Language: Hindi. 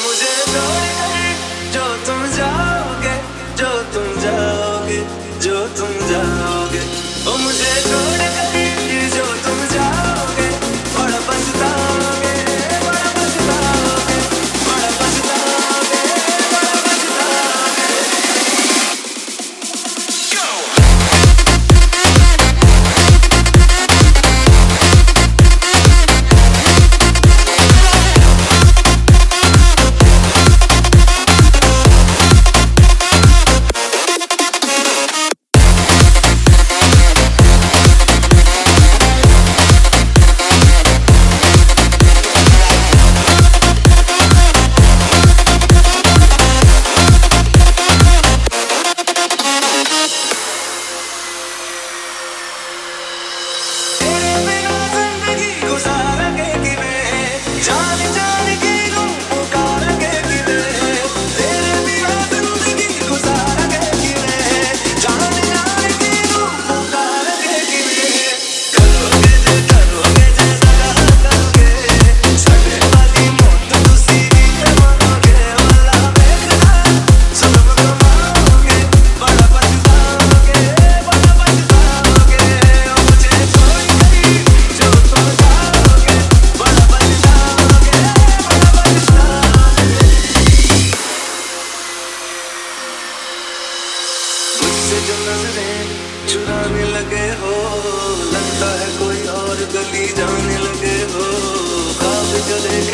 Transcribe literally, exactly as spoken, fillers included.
मुझे छोड़ कर जो तुम जाओगे, जो तुम जाओगे, जो तुम जाओगे, ओ मुझे छोड़ कर जो तुम जाओगे, बड़ा पछताओगे, बड़ा पछताओगे, बड़ा पछताओगे, बड़ा पछताओगे। जो नजरें चुराने लगे हो, लगता है कोई और गली जाने लगे हो, ख्वाब जो देखे